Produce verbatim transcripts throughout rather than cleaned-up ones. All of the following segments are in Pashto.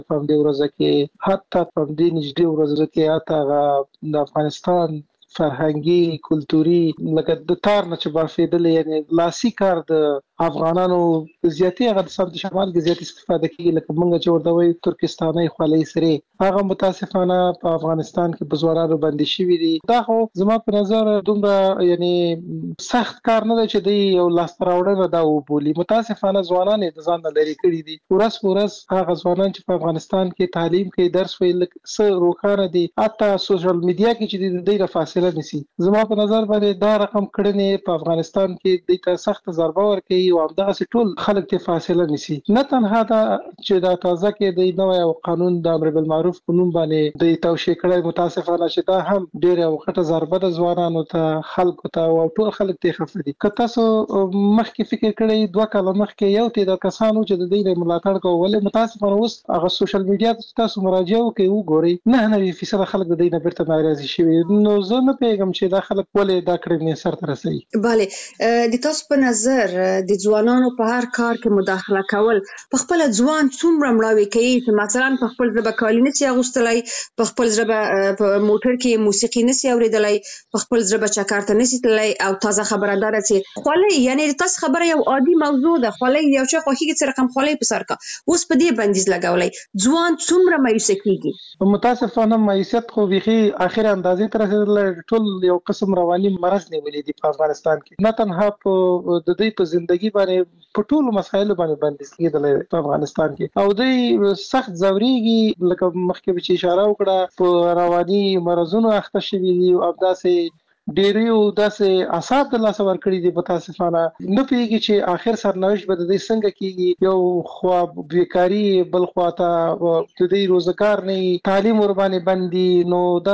په دې ورځ کې حتی په دې نږدې ورځ کې حتی د افغانستان فرهنګي کلتوري لکه د تار نه چې برفېدل یعنی لاسي کار د افغانانو زیاتې هغه د سمت شمال کې زیاتې استفاده کوي لکه موږ چې ورته وایو ترکستاني خولۍ سرې هغه متاسفانه په افغانستان کې په ځوانانو باندې شوي دي. دا خو زما په نظر دومره یعنی سخت کار نه دی چې دی یو لاسته راوړنه دا وبولي. متاسفانه ځوانان یې د ځان نه لرې کړي دي. ورځ په ورځ هغه ځوانان چې په افغانستان کې تعلیم کوي درس ویل څه روښانه دي حتی سوشل میډیا کې چې د دې فاصله نسی. زما په نظر باندې دا رقم کړنې په افغانستان کې د ته سخت ضربه ورکوي او همدغه ټول خلک ته فاصله نسی. نه تنها دا چې دا تازه کې د نوې قانون د امر بالمعروف قانون باندې د توشیح کړي متاسفانه چې دا هم ډېر وخت ضربه د ځوانانو ته خلکو ته او ټول خلک ته خفدي. که تاسو مخکې فکر کړئ دوه کاله مخکې یو ته د کسانو چې د دې ملاتړ کوي ولې متاسفانه اوس هغه سوشل میډیا ته تاسو مراجعه وکړئ وګورئ نه نه فیصد خلک د دې نه بیرته ناراضي شوي. نو زه نه پیغام چې دا خلک ولې دا کړنې سر ته رسوي. bale د تاسو په نظر د ځوانانو په هر کار کې مداخله کول په خپل ځوان څومره مړاوي کوي چې مثلا په خپل ژبه کالی نشي اغوستلای په خپل ژبه په موټر کې موسیقي نشي اوریدلای په خپل ژبه چکرته نشي تلای او تازه خبردار چې خولۍ یعنی تاسو خبره یو عادي موضوع ده خولۍ یو څه خوخي چې رقم خولۍ په سر کا اوس په دې بندیز لګولای ځوان څومره مایوس کیږي. متاسفانه مایوسیت خو بيخي اخر اندازې تر رسیدل ټول یو قسم رواني مرض نیولې دي په افغانستان کې. نه تنها په د دې په ژوندۍ باندې په ټولو مسایلو باندې بندیز کېدل په افغانستان کې او دوی سخت ځوريږي لکه مخکې چې اشاره وکړه په رواني مرزونو اخته شوي دي او داسې ډېریو داسې اعصاب د لاس ورکړي دي. متاسفانه نه پیږي چې آخر سرنوشت به د دې څنګه کېږي. یو خو بیکاری بل خو ته د دې روزګار نه تعلیم ور باندې بندي نو دا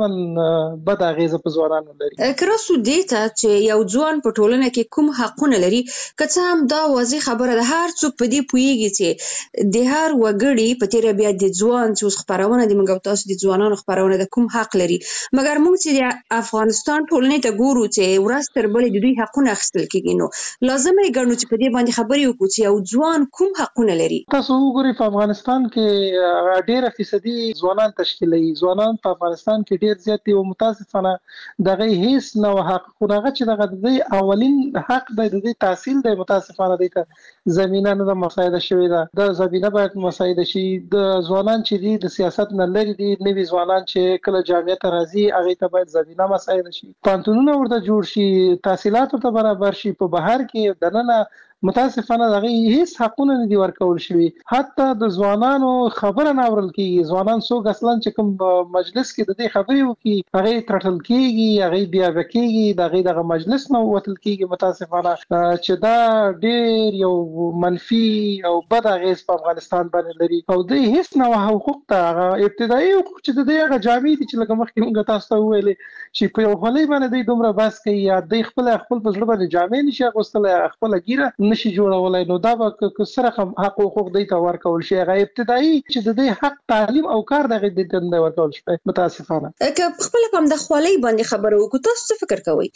طبعا بد اغیزه په ځوانانو لري. کراسو دیتا چې یو ځوان په ټولنه کې کوم حقونه لري که څه هم دا واضح خبره ده هر څوک په دې پوهیږي چې د هر وګړي په تیر بیا د ځوان چې خبرونه د موږ تاسو د ځوانانو خبرونه د کوم حق لري مګر موږ چې د افغانستان ټولنې ته ګورو چې ورځ تر بلې د دوی حقونه اخیستل کېږي نو لازم یې ګڼو چې په دې باندې خبرې وکړو چې یو ځوان کوم حقونه لري. تاسو وګورئ په افغانستان کې ډېر فیصدي ځوانان تشکیلوي. ځوانان په افغانستان کې ډېر زیات دي او متاسفانه دغه هیڅ نو حقونه چې دغه د اولین حق د دې تحصیل د متاسفانه د زمينه نه مساعده شوې ده. د زمينه باید مساعده شي. د ځوانان چې دي د سیاست نه لري دي نوي ځوانان چې کله جامعه ته راځي هغه ته باید زمينه مساعده شي پانتونونه ورته جوړ شي تحصیلات ته برابر شي. په بهر کې دننه متاسفانه دغه هیڅ حقونه نه دي ورکول شوي. حتی د ځوانانو خبره نه اورل کیږي. ځوانان څوک اصلا چې کوم مجلس کې د دې خبرې وکي هغه ترټل کیږي هغه بیا وکیږي دغه دغه مجلس نو وتل کیږي. متاسفانه چې دا ډېر یو منفي او بد اغیز په افغانستان باندې لري او د هیڅ نو حقوق ته هغه ابتدایي حقوق چې د دې هغه جامې دي چې لکه مخکې موږ تاسو ته ویلې چې په یو خولۍ باندې د دومره بس کوي یا د خپل خپل په ځل باندې جامې نشي اغوستلای خپل ګیره نشي جوړولای نو دا به سره حق او حقوق دی ته ورکول شي. هغه ابتدایي چې د دې حق تعلیم او کار دغه د دنده ورکول شي. متاسفانه که خپل کوم د خولۍ باندې خبرو وکړو تاسو څه فکر کوئ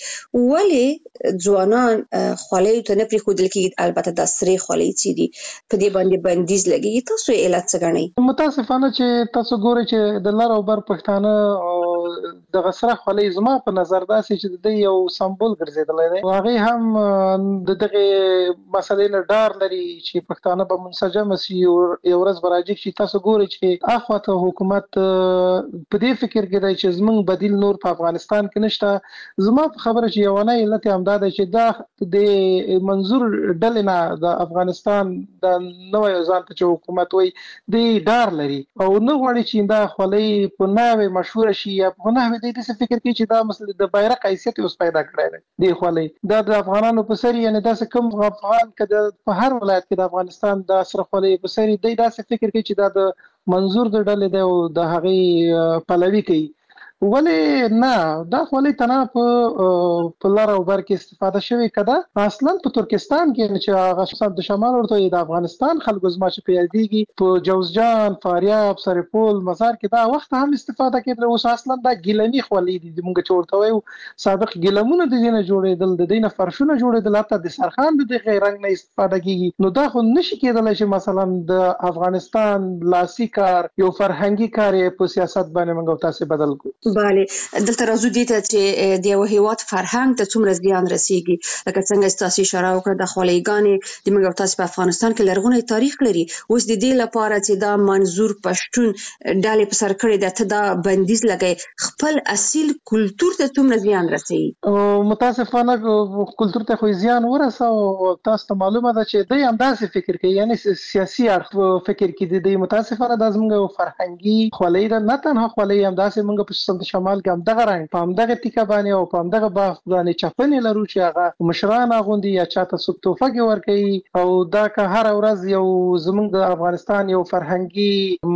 ولې ځوانان خولۍ ته نه پریښودل کېږي البته د سرې خولۍ چې دي په دې باندې بندیز لګي تاسو علت څه ګڼئ؟ متاسفانه چې تاسو ګورئ چې د لر او بر پښتانه د سره خولۍ زما په نظر داسې چې د یو سمبول ګرځیدلی دی. هغه هم د دغه مسلې نه ډار لري چې پښتانه به منسجم شي او یو ورځ به راځي چې تاسو ګورئ چې اخواته حکومت په دې فکر کې دی چې زموږ بدیل نور په افغانستان کې نشته. زما په خبره چې یو نه علت هم دا دی چې دا د منظور ډلې نه د افغانستان د نوې ځان ته چې حکومت وي د ډار لري او نه غواړي چې دا خولۍ په نوې مشهور شي یا په نوې د دې فکر کې چې دا مسله د بیرغ حیثیت اوس پیدا کړی دی. د خولۍ دا د افغانانو په سر یعنی دا کوم افغان کده په هر ولایت کې د افغانستان د سره خولۍ په سر دی داسې فکر کوي چې دا د منظور د ډلې دی او د هغې پلوي کوي. ولې نه دا خو ولې تنه په په لار او بر کې استفاده شوی کده اصلا په ترکستان کې چې هغه د شمال ورته د افغانستان خلکو زما چې پیادېږي په جوزجان فاریاب سرپول مزار کې دا وخت هم استفاده کېدل اوس اصلا دا ګیلمي خولې دي موږ چې ورته وایو سابق ګیلمونه د دینه جوړېدل د دینه فرشونه جوړېدل حتی د سرخان د دغه رنگ نه استفاده کیږي نو دا خو نشي کېدلی چې مثلا د افغانستان لاسي کار یو فرهنګي کار په سیاست باندې موږ تاسو بدل کو bale دلته راځو دي چې د یو هیواد فرهنګ ته څومره زیان رسیږي لکه څنګه تاسو اشاره وکړه د خولېګانې د موږ تاسو په افغانستان کې لرغونی تاریخ لري اوس د دې لپاره چې دا منظور پښتون ډالې په سر کړی د ته دا بندیز لګي خپل اصیل کلچر ته څومره زیان رسوي متاسفانه کلچر ته خو زیان ورسه او تاسو ته معلومه ده چې دوی هم داسې فکر کوي یعنی سیاسي اړخ فکر کوي د متاسفانه د زموږ فرهنګي خولې ده نه تنها خولې هم داسې موږ په شمال کې هم دغه رنګ په همدغه ټیکه باندې او په همدغه باغ باندې چپنې لرو چې هغه مشران اغوندي یا چاته څوک توفه کې ورکوي او دا که هر ورځ یو زموږ د افغانستان یو فرهنګي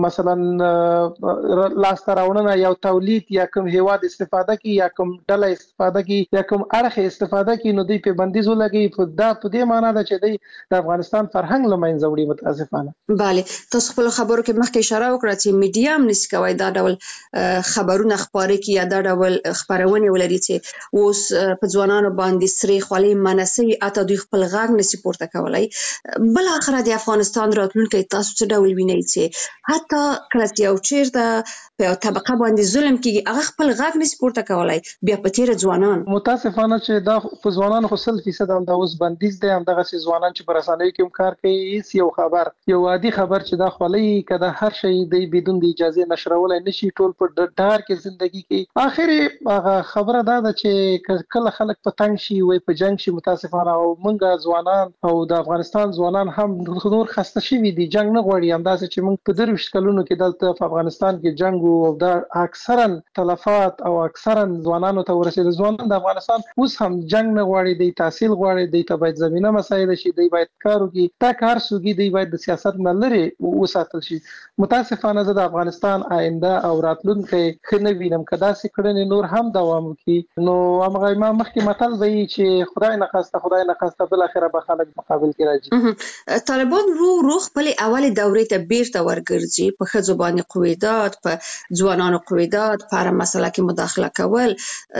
مثلا لاسته راوړنه یو تولید یا کوم هیواد استفاده کوي یا کوم ډله استفاده کوي یا کوم اړخ استفاده کوي نو دوی په بندیز ولګي په دا په دې معنی ده چې دوی د افغانستان فرهنګ له منځه وړي متاسفانه bale تاسو خپل خبرو کې مخکې اشاره وکړه چې میډیا هم نشي کوي دا ډول خبرونه خبرې کې یا دا ډول خبرونه ولري چې اوس په ځوانانو باندې سری خولې منسي اته دوی خپل غږ نشي پورته کولای بل اخر د افغانستان راتلونکي تاسو څه ډول وینئ چې حتی کله چې یو چیرته په طبقه باندې ظلم کیږي هغه خپل غږ نشي پورته کولای بیا په تیر ځوانان متاسفانه چې دا په ځوانانو خو سل فیصد هم دا اوس بندیز دی هم دغه ځوانان چې پر رسنیو کې کار کوي هیڅ یو خبر یو عادي خبر چې دا خولې کده هر شی دی بدون د اجازه نشرولای نشي ټول په ډار کې ژوندۍ کې اخر هغه خبره دا ده چې کله خلک په تنګ شي وي په جنگ شي متاسفانه او موږ ځوانان او د افغانستان ځوانان هم نور خسته شي دي جنگ نه غواړي هم داسې چې موږ په درویش کلونو کې دلته په افغانستان کې جنگ او دا اکثرا تلفات او اکثرا ځوانانو ته ورسېد ځوانان د افغانستان اوس هم جنگ نه غواړي د تحصیل غواړي د ته باید زمينه مسایل شي دی باید کار وکړي دا کار سوګي دی باید د سیاست نه لري وساتل شي متاسفانه زه د افغانستان آینده او راتلونکي خنه وینم کدا سې کړنې نور هم دوام کوي نو هغه ما مخکې متل وی چې خدای نه خواسته خدای نه خواسته بل اخره به خلک مقابل کې راځي طالبان رو روخ په اول دورې ته بیرته ورګرځي په ښځو باندې قویدات په ځوانانو قویدات په هر مسله کې مداخله کول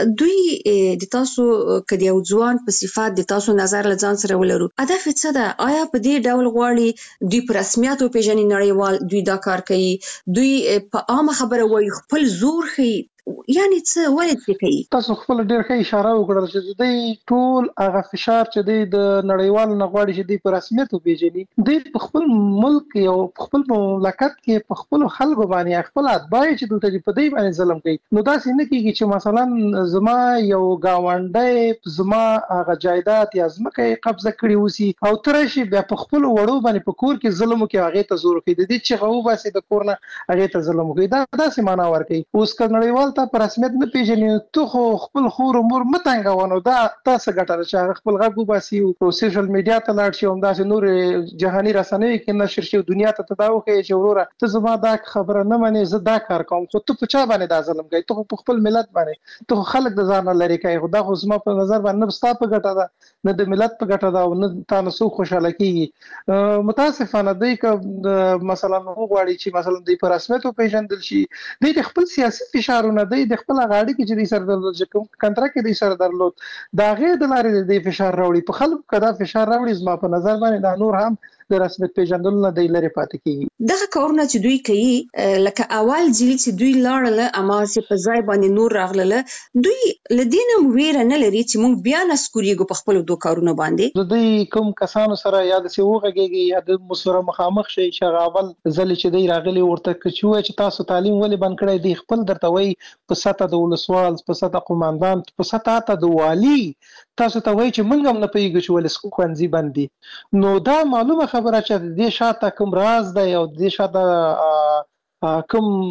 دوی د تاسو کدی یو ځوان په صفات د تاسو نظر له ځان سره ولرو هدف څه ده آیا په دې ډول غواړي دوی پر رسمیت او پیژنې نړیوال دوی دا کار کوي دوی په عامه خبره وایي خپل زور خي یعنی څه ولې څه کوي تاسو خپل ډېر ښه اشاره وکړل چې دوی ټول هغه فشار چې دوی د نړیوال نه غواړي چې دوی په رسمیت وپیژني دوی په خپل ملک او په خپل مملکت کې په خپل خلکو باندې خپل اتباع چې دوی په دوی باندې ظلم کوي نو دا څنګه کیږي چې مثلا زما یو گاونډي زما هغه جایداد یا زمکه قبضه کړی وسی او ترشي بیا په خپل وړو باندې په کور کې ظلم کوي هغه ته زور کوي د دې چې غو باسي د کور نه هغه ته ظلم کوي دا داسې معنا ورکوي اوس ک نړیوال ته پر رسمیت نه پیژنې ته خو خپل خور امور متنګونو دا تاسو ګټل چې خپل غږ وباسي او سوشل میډیا ته لاړ شي هم داسې نور جهاني رسنۍ کې نشر شي دنیا ته تداو کوي چې وروره ته زما دا خبره نه منې زه دا کار کوم خو ته په چا باندې دا ظلم کوي ته په خپل ملت باندې ته خلک د ځان لري کوي خدا خو زما په نظر باندې نه ستا په ګټه ده نه د ملت په ګټه ده او نه تاسو خوشاله کیږي متاسفانه دی که مثلا وګورئ چې مثلا د پر رسمیت پیژندل شي د خپل سیاسي فشارونه د خپل غاړي کې چې د سر درلود چې کوم کنټراکټ کې د سر درلود دا غیر د لارې د فشار راوړي په خلکو کدا فشار راوړي زما په نظر باندې دا نور هم د رسمیت پیژندل نه دی لري پاتې کیږي دغه کارونه چې دوی کوي لکه اول ځل چې دوی لاړل اما چې په ځای باندې نور راغله دوی لدینم ویره نه لري چې موږ بیا نسکوریږو په خپل دوه کارونه باندې د دوی کوم کسانو سره یا د سیوغهږي یا د مسره مخامخ شي چې اول ځل چې دوی راغلي ورته کچوي چې تاسو تعلیم ولې بند کړی دی خپل درته وای په سطح د ولسوال په سطح قوماندان په سطح ته د والی تاسو ته وای چې موږ هم نه پیږو چې ولې خوانځي باندې نو دا معلومه خبره چې د شاته کوم راز دی او د شاته کوم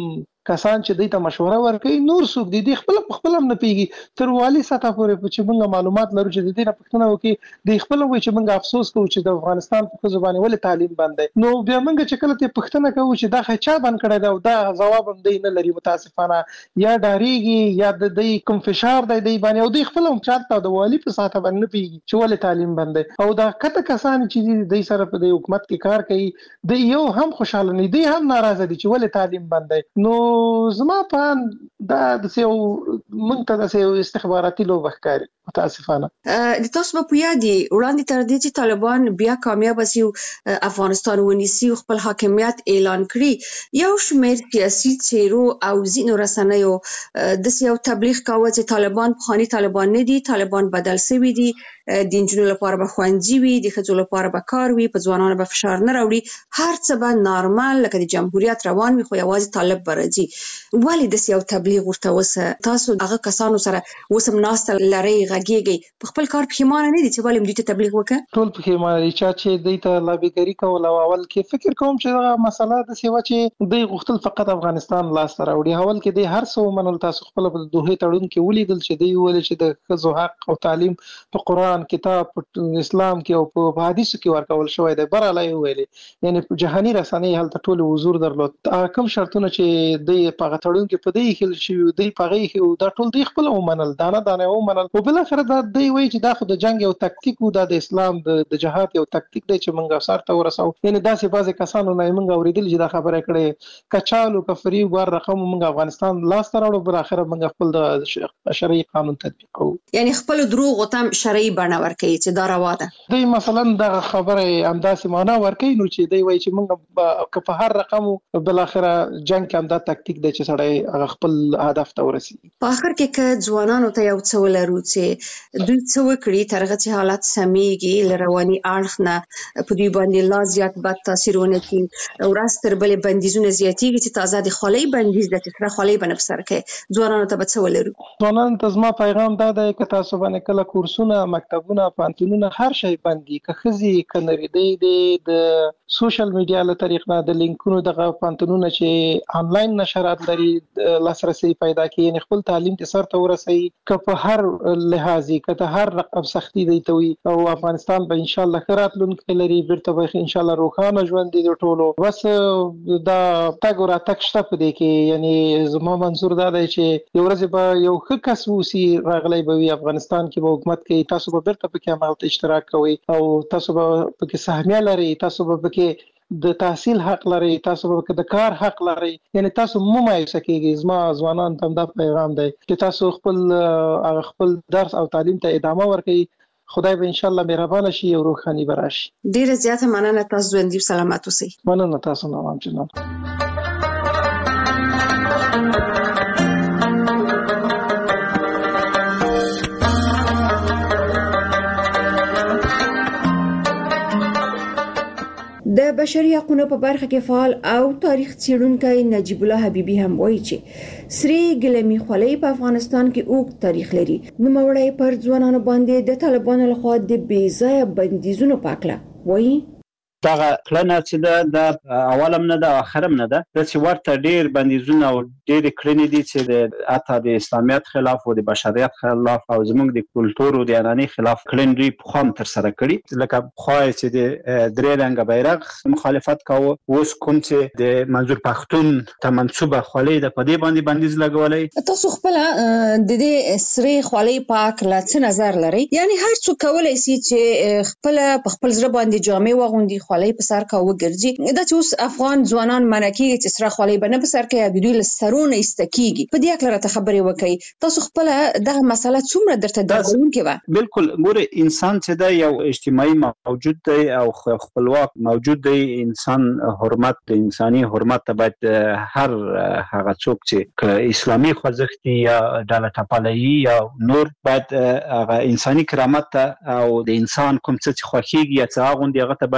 کسان چې دوی ته مشوره ورکوي نور څوک دي د خپل خپل هم نه پیږي تر والي سطح پورې چې موږ معلومات لرو چې د دې نه پوښتنه وکړي د خپل وایي چې موږ افسوس کوو چې د افغانستان په زبانه ولې تعلیم بند دی نو بیا موږ چې کله ته پوښتنه کوو چې دا چا بند کړی دا دا جواب هم دی نه لري متاسفانه یا ډاریږي یا د دې کوم فشار دی دی باندې او د خپل هم چارته د والي په سطح باندې نه پیږي چې ولې تعلیم بند دی او دا کته کسان چې د سره په د حکومت کې کار کوي د یو هم خوشاله نه دي هم ناراضه دي چې ولې تعلیم بند دی نو زما په دا د سیو موږ ته د سیو استخباراتي لوبه ښکاري متاسفانه د تاسو په یادي وړاندې تر دې چې طالبان بیا کامیاب شي افغانستان ونیسي او خپل حاکمیت اعلان کړي یو شمېر سیاسي چیرو او ځینو رسنیو د سیو تبلیغ کاوه چې طالبان خاني طالبان نه دي طالبان بدل شوي دي د انجنونو لپاره به خوندي وي د ښځو لپاره به کار وي په ځوانانو به فشار نه راوړي هر څه به نارمال لکه د جمهوریت روان وي خو یوازې طالب به راځي ولې د سیو تبلیغ ورته وسه تاسو هغه کسانو سره وسم ناسته لري غږیږي په خپل کار پښیمانه نه دي چې ولې دوی ته تبلیغ وکړه ټول پښیمانه دي چې دوی ته لابیګری کول او اول کې فکر کوم چې دا مسله د سیوا چې دوی غوښتل فقط افغانستان لاس ته راوړي اول کې دوی هر څه ومنل تاسو خپل په دوه تړون کې ولیدل چې دوی ول چې د ښځو حق او تعلیم په قران کتاب اسلام کې او په حدیثو کې ورکول شوی دی بر علی ویلې یعنی په جهاني رسنۍ هلته ټول حضور درلود کوم شرطونه چې دوی په غټړون کې په دې کې شي دوی په غي دا ټول دوی خپل ومنل دانه دانه ومنل او بل اخر دا دوی وایي چې دا خو د جنگ یو تکتیک و د اسلام د جهاد یو تکتیک دی چې موږ سره ته ورسو یعنی داسې بعضی کسانو نه موږ اوریدل چې دا خبره کړي کچالو کفری ور رقم موږ افغانستان لاس ته راوړو بل اخر موږ خپل د شرعي قانون تطبیق کوو یعنی خپل دروغ او تم شرعي بڼه ورکوي چې دا روا ده دوی مثلا دا خبره همداسې معنا ورکوي نو چې دوی وایي چې موږ په هر رقم بل اخر جنگ کې همدا تکتیک دی چې سړی خپل هدف ته ورسي په اخر کې ک ځوانانو ته یو څه ولرو چې دوی څه وکړي ترغه چې حالت سميږي لرواني اړخ نه په دوی باندې لا زیات بد تاثیرونه کوي او راستر بلې بندیزونه زیاتېږي چې تازه د خولۍ بندیز د تسره خولۍ باندې بسر کې ځوانانو ته څه ولرو ځوانانو ته زما پیغام دا دی چې تاسو باندې کله کورسونه مکتبونه پانتونونه هر شی باندې که خزي کنري دی د سوشل میډیا له طریق نه د لینکونو دغه پانتونونه چې انلاین نشرات لري لاسرسي پیدا کوي یعنی خپل تعلیم ته سر ته ورسي که په هر لحاظي که ته هر رقم سختي دی ته وي او افغانستان به ان شاء الله خیراتلونکي لري بیرته به ان شاء الله روخانه ژوند دي ټولو بس دا تاګ را تک شته په دې کې یعنی زما منظور دا دی چې یو ورځ به یو ښه کس وسی راغلی به وي افغانستان کې به حکومت کوي تاسو به بیرته په کې عمل اشتراک کوي او تاسو به په کې سهمیه لري تاسو به په کې د تحصیل حق لري تاسو به د کار حق لري یعنی تاسو مو مایوسه کیږي زما ځوانان ته دا پیغام دی چې تاسو خپل خپل درس او تعلیم ته ادامه ورکړئ خدای به ان شاء الله مهربان شي او روحاني براشي ډیره زیاته مننه تاسو ژوندۍ سلامات اوسئ مننه تاسو نو هم جناب د بشري حقوقو په برخه کې فعال او تاریخ څېړونکی نجیب الله حبیبي هم وایي چې سری ګلمي خولۍ په افغانستان کې اوږد تاریخ لري نو مړی پر ځوانانو باندې د طالبانو لخوا د بې ځایه بندیزونو پاکله وایي دا کړنه چې د اولم نه د اخرم نه ده د چې ورته ډیر بندیزونه او ډیر کړنې دي چې د اته د اسلامیت خلاف او د بشریت خلاف او زموږ د کلتور او د عنعنې خلاف کړنې لري په خام تر سره کړي لکه خو چې د درې رنګ بیرغ مخالفت کاوه اوس کوم چې د منظور پښتون ته منسوبه خولۍ د پدې باندې بندیز لګولای تاسو خپل د دې سری خولۍ پاک لا څه نظر لري یعنی هر څوک کولای شي چې خپل په خپل ځړ باندې جامې وغوندي خولۍ په سر کا وګرځي دا چې اوس افغان ځوانان منکي چې سره خولۍ باندې په سر کې د دوی له سرونه استکیږي په دې اړه ته خبرې وکړي تاسو خپل دغه مسله څومره درته درغونکې و بالکل ګوره انسان چې دا یو اجتماعي موجود دی او خپلواک موجود دی انسان حرمت انساني حرمت ته باید هر هغه څوک چې اسلامي خوځښت یا ډاله ټاپلایي یا نور باید هغه انساني کرامت او د انسان کوم څه چې خوښيږي یا څه غوندي هغه ته باید دوی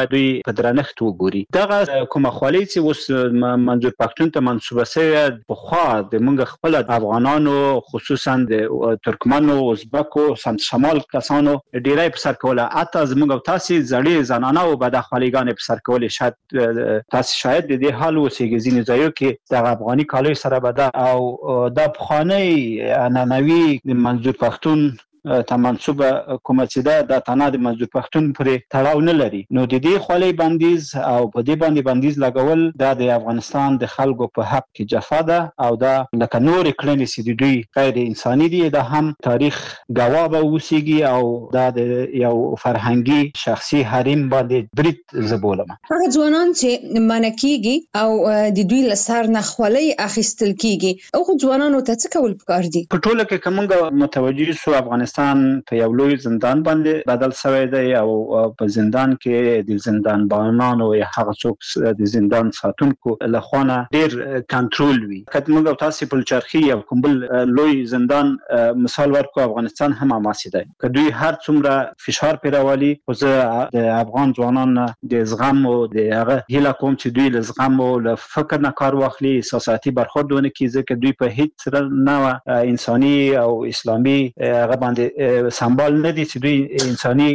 په درنښت وګوري. دغه کومه خولي چې اوس منظور پښتون ته منسوبه شوی په خوا د موږ خپل افغانانو خصوصا د ترکمنو ازبکو سمت شمال کسانو ډیری په سر کوله. اته زموږ تاسو زړې زنانه او بد اخلاقیان په سر کوله. شاید تاسو شاید د دې حال اوسېږي ځینې ځایو کې د افغاني کالي سره بده او د افغاني عنعنوي د منظور پښتون ته منسوبه کومه چې ده د تنه د منظور پښتون پرې تړاو نه لري. نو د دې خولي بندیز او په دې باندې بندیز لګول د افغانستان د خلکو په حق کې جفا ده او دا لکه نور کړنې چې د دوی غیر انساني دي. دا هم تاریخ گواه به اوسېږي او دا د یو فرهنګي شخصي حریم باندې برید زبولم. هغه ځوانان چې منکیږي او د دوی لسر نه خولي اخیستل کیږي او ځوانانو ته څه کول پکار دي؟ په ټوله کې کومه متوجي سو افغانستان په یو لوی زندان باندې بدل شوی دی او په زندان کې د زندان بانانو یا هغه څوک د زندان ساتونکو له خوانه ډیر کنټرول وي. کله موږ تاسو په چرخي او کومبل لوی زندان مثال ورکو افغانستان هم ماسي دی. کدوې هر څومره فشار پیراولي خو زه د افغان ځوانانو د زغم او د هغه هیله کوم چې دوی له زغم او له فکر نه کار واخلي، احساساتي برخوردونه کې ځکه دوی په هیڅ نه انساني او اسلامي هغه باندې سمبال نه دي چې دوی انساني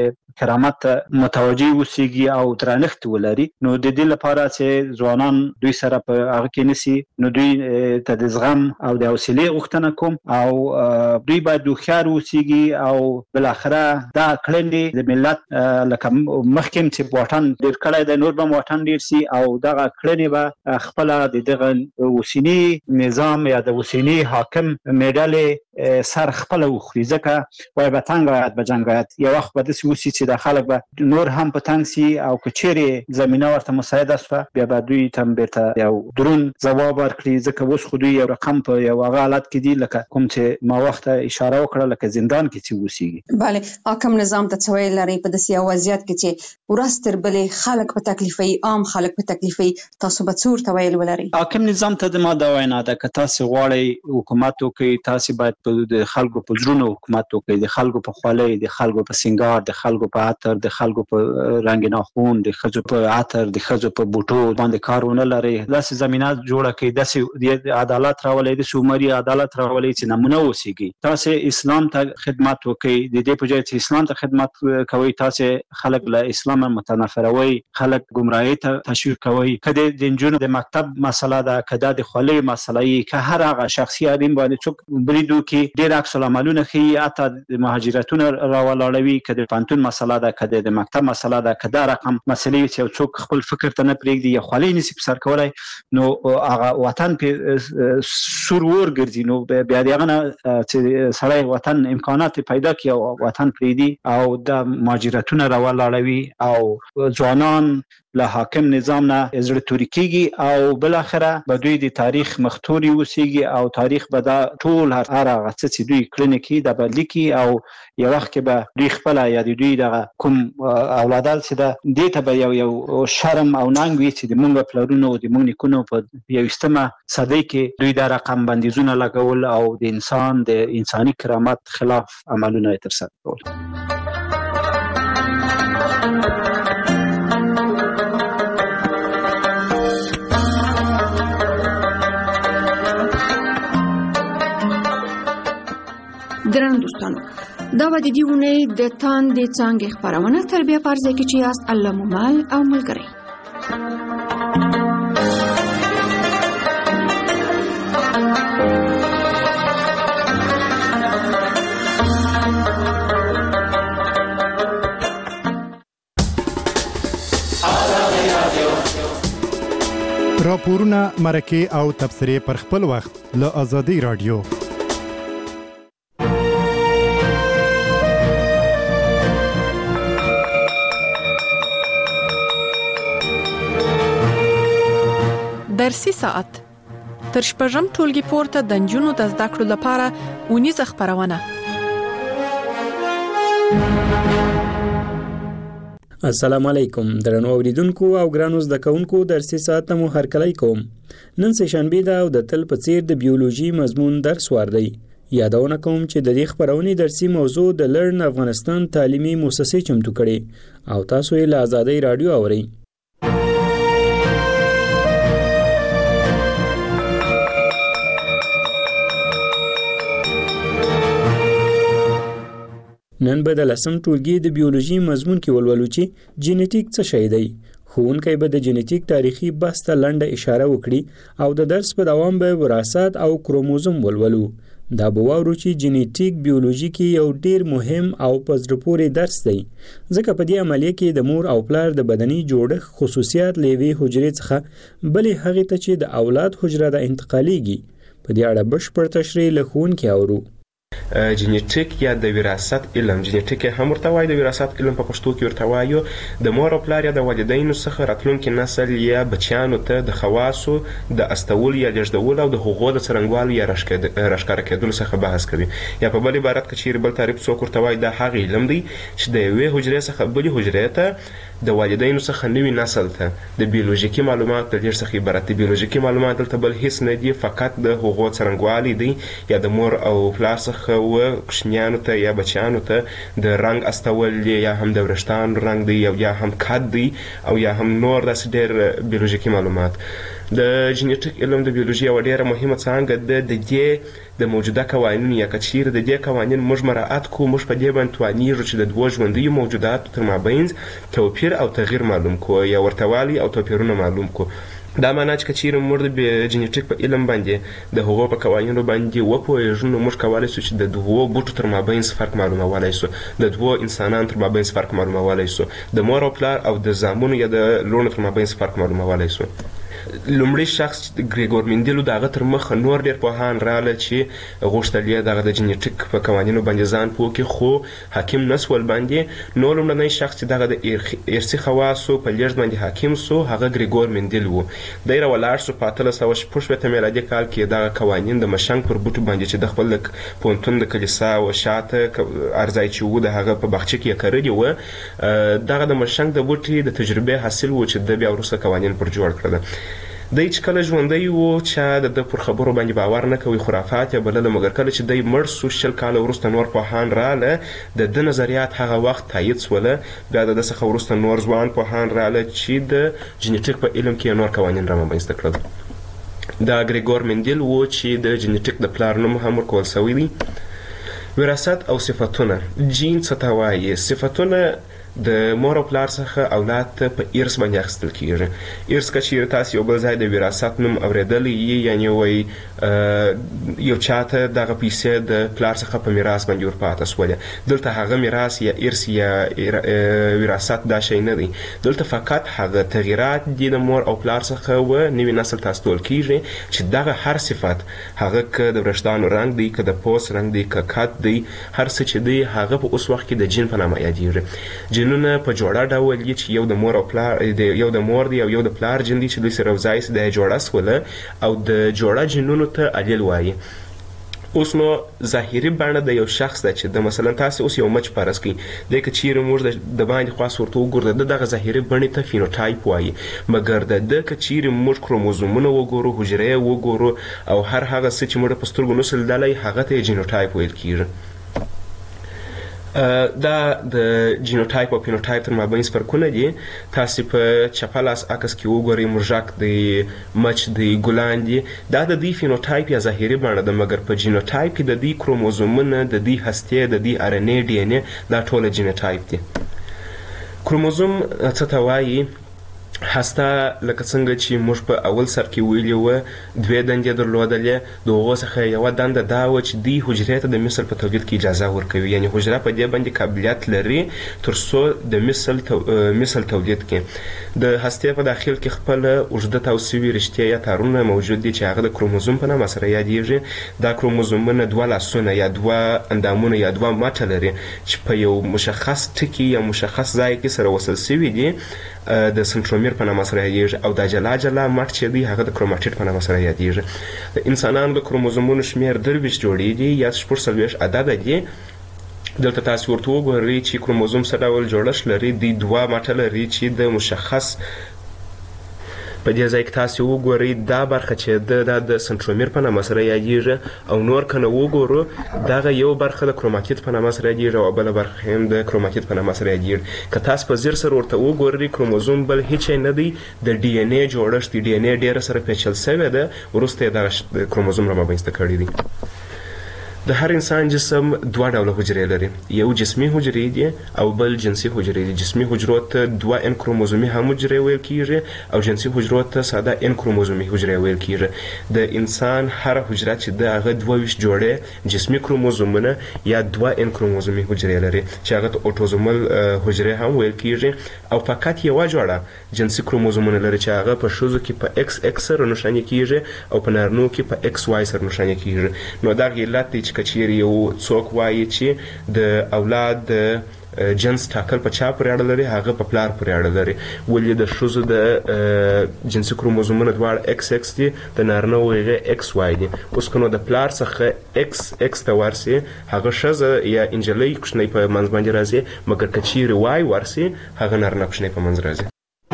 کرامت متوجي اوسېږي او درنښت ولري. نو د دې لپاره چې ځوانان دوی سره په هغه کې نسی نو دوی ته د زغم او د حوصله غوښتنه کوم او دوی باید هوښیار اوسېږي او بل اخره دا کړنې د ملت لکه مخکې چې واټن ډیر کړی د نور به واټن ډیر سي او دغه کړنې به خپل د دغه اوسنی نظام یا د اوسنی حاکم میډالې سر خپل وخوري. ځکه وای به تنګ به جنگات یو وخت به د سوسی چې د خلک به نور هم په تنګ سي او کچېری زمينه ورته مساعده شوه بیا به دوی تم بیرته یو درون ځواب ورکړي. ځکه اوس خو دوی یو رقم په یو حالت کې دي لکه کوم چې ما وخت اشاره وکړه لکه زندان کې چې وسیږي. bale حاکم نظام ته څوي لري په داسې وضعیت کې چې ورستر بلې خلک په تکلیفي عام خلک په تکلیفي تاسو به څور تویل ولري. حاکم نظام ته د ما دا وینا ده که تاسو غواړئ حکومت وکړئ تاسو باید په خلکو په ژوند حکومت وکړي، د خلکو په خولۍ، د خلکو په سنگار، د خلکو په عطر، د خلکو په رنگ ناخون، د خزو په عطر، د خزو په بوټو باندې کارونه لري. داسې زمينه جوړه کړي، داسې عدالت راولي، د شومري عدالت راولي چې نمونه وسیږي. تاسو اسلام ته خدمت وکړي، د دې په ځای چې اسلام ته خدمت کوي تاسو خلک له اسلام متنفروي، خلک گمراهي ته تشویق کوي. کله د جنونو د مکتب مسله ده، کله د خولۍ مسله یې، که هر هغه شخصي اړین باندې څوک بریدو کې ډیر عکس العملونه خي اته د مهاجرتونو راولاړوي، کله پانتون مسله ده، کله د مکتب مسله ده، کله رقم مسلې چې څوک خپل فکر ته نه پرېږدي یا خولۍ نصیب سر کولای نو هغه وطن په سور ور ګرځي. نو بیا دغه چې سړی وطن امکانات پیدا کوي او وطن پریدي او د مهاجرتونو راولاړوي او ځوانان له حاکم نظام نه زړه توري کیږي او بل اخره به دوی د تاریخ مختوري وسیږي او تاریخ به دا ټول هر هغه چې دوی کړنې کوي د بدلیکي او یو وخت کې به دوی خپل یا دوی د کوم اولادال چې دا دې ته به یو یو شرم او ننګ وي چې د مونږ پلرونو او د مونږ نیکونو په یوستمه صدۍ کې دوی د رقم بندیزونه لګول او د انسان د انساني کرامت خلاف عملونه ترسره کول. درنو دوستانو دا و د دې ونې د تاندې څانګې خپرونه تربیه پرځای کې چې یاست الله مومل او ملګری. راپورونه مرکه او تبصرې پر خپل وخت له آزادۍ رادیو. درسي ساعت تر شپږم ټولګي پورته د نجونو د زده کړو لپاره اونیزه خپرونه. السلام علیکم درنو اوریدونکو او ګرانو زده کوونکو درسي ساعت مو هرکلی کوم. نن سه شنبه ده او د تل په څیر د بیولوژي مضمون درس وار دی. یادونه کوم چې د دې خبرونې درسي موضوع د لرن افغانستان تعلیمي مؤسسې چمتو کړي او تاسو یې له آزادۍ رادیو اورئ. نن به د لسم ټولګي د بیولوژي مضمون کې ولولو چې جینیټیک څه شی دی. ښوونکی به د جینیټیک تاریخي بحث ته لنډه اشاره وکړي او د درس په دوام به وراثت او کروموزوم ولولو. دا به واورو چې جینیټیک بیولوژي کې یو ډیر مهم او په زړه پورې درس دی ځکه په دې عملیه کې د مور او پلار د بدني جوړښت خصوصیات له یوې حجرې څخه بلې هغې ته چې د اولاد حجره ده انتقالیږي. په دې اړه بشپړ تشریح له ښوونکي اورو. جینیټیک یا د وراثت علم، جینیټیک هم ورته وایي، د وراثت علم په پښتو کې ورته وایو د مور او پلار یا د والدینو څخه راتلونکي نسل یا بچیانو ته د خواصو د استول یا لیږدول او د هغو د څرنګوالي یا راښکاره کېدلو څخه بحث کوي. یا په بل عبارت کې چیرې بل تعریف څوک ورته وایي دا هغه علم دی چې د یوې حجرې څخه بلې حجرې ته د والدینو څخه نوي نسل ته د بیولوژیکي معلومات د لېږد څخه عبارت دي. بیولوژیکي معلومات دلته بل هیڅ نه دي، فقط د هغو څرنګوالي دی یا د مور او پلار څخه و کوچنیانو ته یا بچیانو ته د رنګ استول یا هم د وریښتانو رنګ دی یا هم قد دی او یا هم نور داسې ډېر بیولوژیکي معلومات. د جینیټیک علم د بیولوژي یوه ډېره مهمه څانګه ده د دې د موجوده قوانینو یا که چیرې د دې قوانین موږ مراعات کړو، موږ په دې باندې توانیږو چې د دوو ژوندیو موجوداتو تر مابین توپیر او تغییر معلوم کړو یا ورتهوالی او توپیرونه معلوم کړو. دا معنا چې که چیرې موږ د جینیټیک په علم باندې د هغو په قوانینو باندې وپوهېږو نو موږ کولی سو چې د دوو بوټو تر مابین فرق معلومولی سو، د دوو انسانانو تر مابین فرق معلومولی سو، د مور او پلار او د زامنو یا د لوڼو تر مابین فرق معلومولی سو. لومړی شخص ګریګور مندیلو د هغه تر مخه نور ډېر پوهان راغله چې غوښتل یې دغه د جینیټیک په قوانینو باندې ځان پوه کړي خو حاکم نه سول باندې. نو لومړنی شخص چې دغه د ارثي خواصو په لیږد باندې حاکم سو هغه ګریګور مندیل و. دی راولاړ سو په اتلس سوه شپږ شپېته میلادي کال کې دغه قوانین د مشنګ پر بوټو باندې چې د خپل پوهنتون د کلیسا و شاته ارځای چې و د هغه په باغچه کې یې کرلي وه، دغه د مشنګ د بوټي د تجربې حاصل و چې د بیا وروسته قوانین پر جوړ کړل. دی چې کله ژوندی و چا د ده پر خبرو باندې باور نه کوي، خرافات یې بلله، مګر کله چې دی مړ سو شل کاله وروسته نور پوهان راغله د ده نظریات هغه وخت تایید سوله. بیا د ده څخه وروسته نور ځوان پوهان راغله چې د جینیټیک په علم کې نور قوانین رامنځته کړل. دا ګریګور مندیل و چې د جینیټیک د پلار نوم هم ورکول سوی دی. وراثت او صفتونه. جین څه ته وایي؟ صفتونه د مور او پلار څخه اولاد ته په ارث باندې اخیستل کیږي. ارث که چیرې تاسو یو بل ځای د وراثت نوم اورېدلی یي، یعنې وایي یو چاته دغه پیسې د پلار څخه په میراث باندې ورپاته سولې. دلته هغه میراث یا ارث یا وراثت دا شی نه دی، دلته فقط هغه تغییرات دي د مور او پلار څخه و نوي نسل ته استول کیږي چې دغه هر صفت، هغه که د وریښتانو رنګ دی، که د پوست رنګ دی، که قد دی، هر څه چې دی هغه په اوس وخت کې د جین په نامه یادیږي. جینونه په جوړه ډول دي چې یو د مور او پلار یو د مور دی او یو د پلار جین دی چې دوی سره یوځای سي د جوړه سوله او د جوړه جینونو ته الیل وایي. اوس نو ظاهري بڼه د یو شخص ده چې د مثلا تاسو اوس یو مچ فرض کړئ، دی که چیرې موږ د باندې خواص ورته وګورو د دغه ظاهري بڼې ته فینوټایپ وایي، مګر د ده که چیرې موږ کروموزومونه وګورو، حجرې وګورو او هر هغه څه چې موږ په سترګو نسو لیدلی هغه ته یې جینوټایپ ویل کیږي. دا د جینوټایپ او فینوټایپ تر مابین فرقونه دي. تاسو په چپه لاس عکس کې وګورئ موږک دی، مچ دی، ګلان دي، دا د دې فینوټایپ یا ظاهري بڼه ده، مګر په جینوټایپ کې د دې کروموزومونه، د دې هستې، د دې ار ان اے ډي ان اے دا ټوله جینوټایپ دي. کروموزوم څه ته وایي؟ هسته لکه څنګه چې موږ په اول سر کې ویلي وه دوې دندې درلودلې، د هغو څخه یوه دنده دا وه چې دوی حجرې ته د مثل په تولید کې اجازه ورکوي، یعنې حجره په دې باندې قابلیت لري تر څو د مثل مثل تولید کړي. د هستې په داخل کې خپله اوږده تاو سوي رشتې یا تارونه موجود دي چې هغه د کروموزوم په نامه سره یادیږي. دا کروموزومونه دوه لاسونه یا دوه اندامونه یا دوه مټه لري چې په یو مشخص ټکي یا مشخص ځای کې سره وصل سوي دي، د سنټرومیر په نامه سره یادیږي، او دا جلا جلا مټ چې دی هغه د کروماټیډ په نامه سره یادیږي. د انسانانو د کروموزومونو شمېر درویشت جوړې یا شپږ څلوېښت عدده دي. دلته تاسو ورته وګورئ چې کروموزوم څه ډول جوړښت لري. دوی دوه مټه لري چې د مشخص په دې ځای کې تاسو وګورئ دا برخه چې د د سنټرومیر په نامه سره یادېږي او نور کنه وګورو دغه یو برخه د کروماتید په نامه سره یادېږي او بل برخه هم د کروماتید په نامه سره یادېږي که تاسو په زیر سره ورته وګورئ کروموزوم بل هیڅ نه دی د ډي ان اي جوړښت ډي ان اي ډیره سره پیچل شوی ده وروسته دغه کروموزوم رامنځته کړی دی د هر انسان جسم دوه ډوله حجرې لري یو جسمي حجرې دي او بل جنسي حجرې دي جسمي حجرو ته دوه ان کروموزومي هم حجرې ویل کیږي او جنسي حجرو ته ساده ان کروموزومي حجرې ویل کیږي د انسان هر حجره چې د هغه دوه ویشت جوړې جسمي کروموزومونه یا دوه ان کروموزومي حجرې لري چې هغه ته اوټوزومل حجرې هم ویل کیږي او فقط یو جوړه جنسي کروموزومونه لري چې هغه په ښځو کې په ایکس ایکس سره نښاني کیږي او په نارینو کې په ایکس واي سره نښاني کیږي نو دا علت دی چې کچیر یو څوک وایي چې د اولاد د جنس ټاکل په چا پورې اړه لري هغه په پلار پورې اړه لري ولې د ښځو د جنسي کروموزومونه دواړه ایکس ایکس دي د نارینه هغه ایکس واي دي اوس که نو د پلار څخه ایکس ایکس ته ورسي هغه ښځه یا انجلۍ کوچنۍ په منځ باندې راځي مګر که چیرې واي ورسي هغه نارینه کوچنۍ په منځ راځي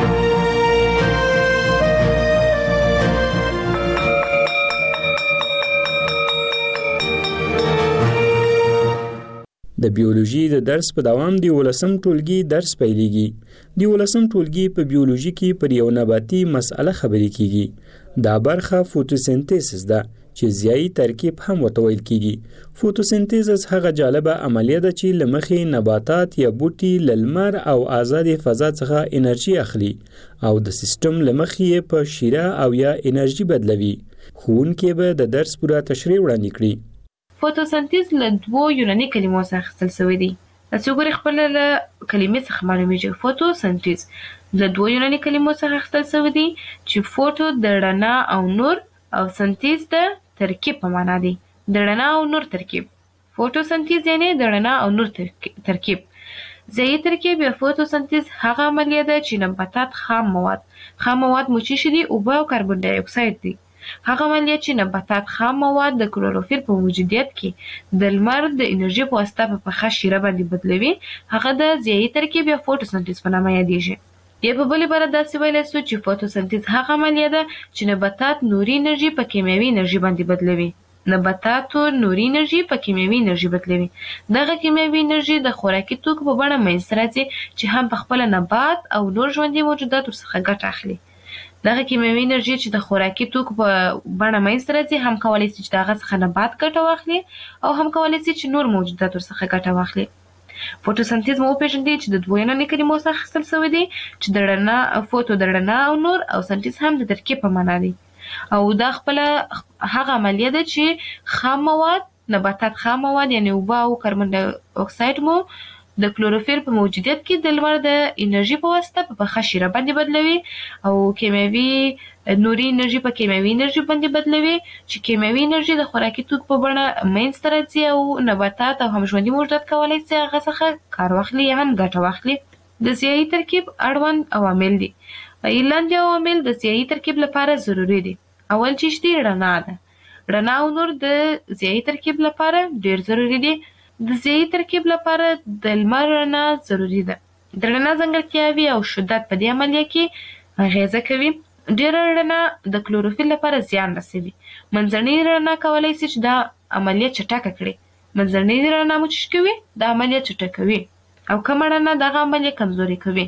د بیولوژي د درس په دوام دی ولسم ټولګي درس پیلېږي دی ولسم ټولګي په بیولوژي کې پر یو نباتي مسأله خبرې کیږي دا برخه فوتوسنتیسس ده چې ضیایي ترکیب هم ورته ویل کیږي فوتوسنتیسس هغه جالبه عملیه ده چې له مخې نباتات یا بوټي له لمر او آزادې فضا څخه انرژي اخلي او د سیستم له مخې په شیره او یا انرژي بدلوي ښوونکی به د درس پوره تشریح وړاندې کړي فوتوسنتیز له دوو یوناني کلمو څخه اخیستل شوی دی تاسو ګورئ خپل له کلمې څخه معلومیږي فوتوسنتیز له دوو یوناني کلمو څخه اخیستل شوی دی چې فوتو د رڼا او نور او سنتیز د ترکیب په معنا دی د رڼا او نور ترکیب فوتوسنتیز یعنی د رڼا او نور ترکیب ضیایي ترکیب یا فوتوسنتیز هغه عملیه ده چې نباتات خام مواد خام مواد مو څه دي اوبه او کاربن ډای اکساید دي هغه عملیه چې نباتات خام مواد د کلوروفیل په موجودیت کې د لمر د انرژي په واسطه په پخه شیره باندې بدلوي هغه د ضیایي ترکیب یا فوتوسنتیز په نامه یادیږي یا په بلې باره داسې ویلی سو چې فوتوسنتیز هغه عملیه ده چې نباتات نوري انرژي په کیمیاوي انرژي باندې بدلوي نباتاتو نوري انرژي په کیمیاوي انرژي بدلوي دغه کیمیاوي انرژي د خوراکي توکو په بڼه منځته راځي چې هم په خپله نبات او نور ژوندي موجودات ورڅخه ګټه اخلي دغه کیمیاوي انرژي چې د خوراکي توکو په بڼه منځته راځي هم کولی شي چې د هغه څخه نبات ګټه واخلي او هم کولی شي چې نور موجودات ورڅخه ګټه واخلي فوتوسنتیز مو وپېژندئ چې د دوو یوناني کلمو څخه اخیستل شوی دی چې د رڼا فوتو د رڼا او نور او سنتیز هم د ترکیب په معنا دی او دا خپله هغه عملیه ده چې خام مواد نباتات خام مواد یعنې اوبه او کاربن ډای اکساید مو د کلوروفیل په موجودیت کې د لمر د انرژي په واسطه په پخه شیره باندې بدلوي او کیمیاوي نوري انرژي په کیمیاوي انرژي باندې بدلوي چې کیمیاوي انرژي د خوراکي توکو په بڼه منځته راځي او نباتات او هم ژوندي موجودات کولی شي هغه څخه کار واخلي یا هم ګټه واخلي د ضیایي ترکیب اړوند عوامل دي لاندې عوامل د ضیایي ترکیب لپاره ضروري دي اول چې دی رڼا ده رڼا او نور د ضیایي ترکیب لپاره ډیر ضروري دي د ضیایي ترکیب لپاره د لمر رڼا ضروري ده د رڼا ځانګړتیاوې او شدت په دې عملیه کې اغیزه کوي ډیره رڼا د کلوروفیل لپاره زیان رسوي منځنۍ رڼا کولی شي چې دا عملیه چټکه کړي منځنۍ رڼا مو چې کوي دا عملیه چټکوي او کمه رڼا دغه عملیه کمزوري کوي